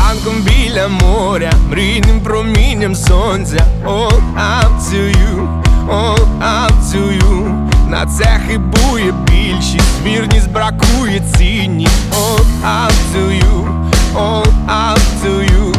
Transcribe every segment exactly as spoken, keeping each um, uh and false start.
ранком біля моря, мрійним промінням сонця. All up to you, all up to you. На це хибує більшість, вірність бракує цінність. All up to you, all up to you.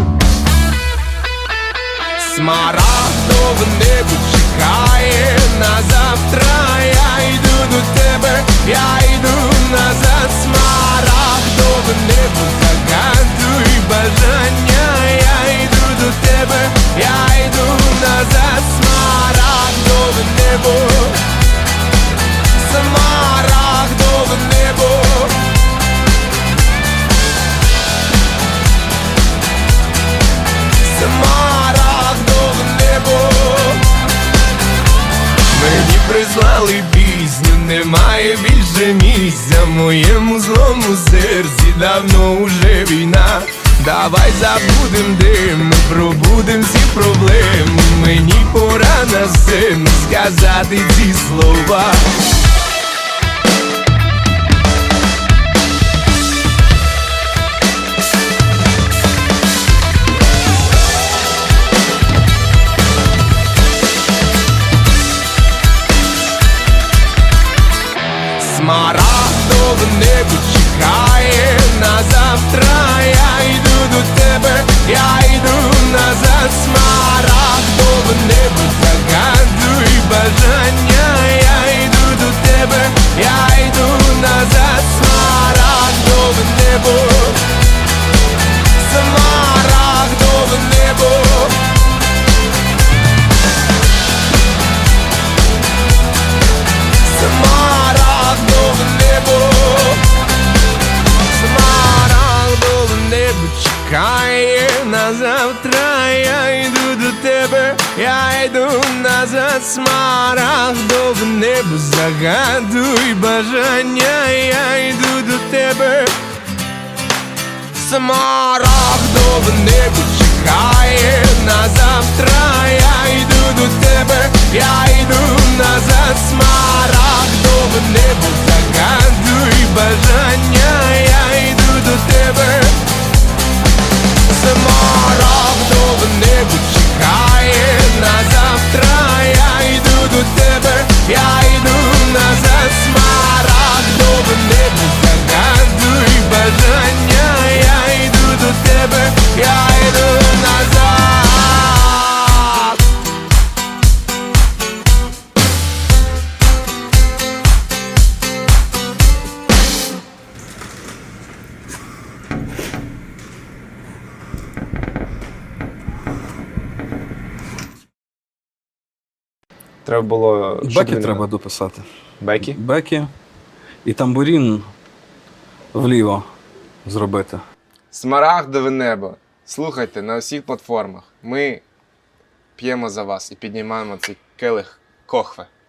Смарагдове небо чекає на завтра. Я йду до тебе, я йду назад. Смарагдове небо, загадуй бажання. Я йду до тебе, я йду назад. Смарагдове небо, смарагдове небо. Смарагдове небо. Мені прислали пісню, немає більше місця в моєму злому серці, давно уже війна. Давай забудем дим, ми пробудем всі проблеми. Мені пора на сцену сказати ці слова. Смарагдове небо чекає на завтра. Я йду до тебе, я йду назад. Смарагдове небо, загадуй бажання. Я йду до тебе, я йду назад. Смарагдове небо, смарагдове небо. Смарагдове небо, смарагдове небо чекає на завтра. Я йду до тебе, я йду назад. Смарагдове небо, загадуй бажання. Я йду до тебе. Смарагдове небо чекає на завтра. Я йду до тебе, я йду назад. Смарагдове небо, загадуй бажання. Я йду до тебе. Смарагдове небо чекає на завтра. Я йду до тебе, я йду назад. Смарагдове небо, загадуй бажання. Я йду до тебе, я йду назад. Треба було... Бекі треба дописати. Бекі? Бекі. І тамбурін вліво зробити. Смарагдове небо. Слухайте на усіх платформах. Ми п'ємо за вас і піднімаємо цей келих кохве.